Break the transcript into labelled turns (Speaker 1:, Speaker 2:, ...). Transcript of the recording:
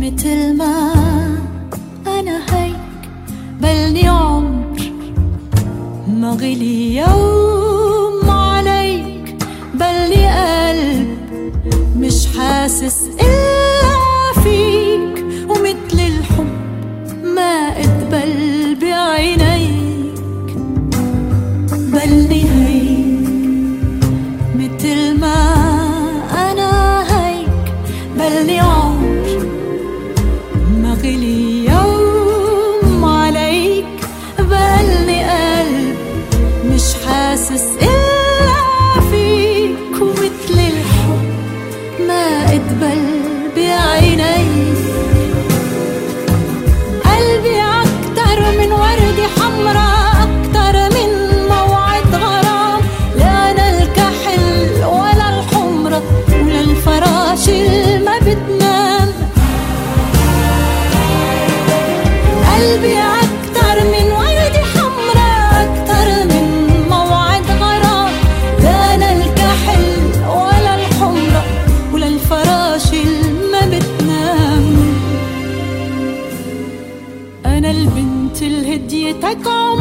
Speaker 1: متل ما أنا هيك بلني عمر ما غلي يوم عليك، بلني قلب مش حاسس إلا فيك، ومثل الحب ما اتبل بعينيك. بلني هيك متل ما أنا هيك بلني عمر ما غلي يوم عليك، بلني قلب مش حاسس إلا فيك، ومثل الحب ما اتبل بعينيك. قلبي أكتر من وردة حمراء، أكتر من موعد غرام، لا أنا الكحل ولا الحمرة ولا الفراش ما بتنام. قلبي أكتر من وردة حمراء، أكتر من موعد غرام، لا أنا الكحل ولا الحمرة ولا الفراش ما بتنام. أنا البنت الهدية تقع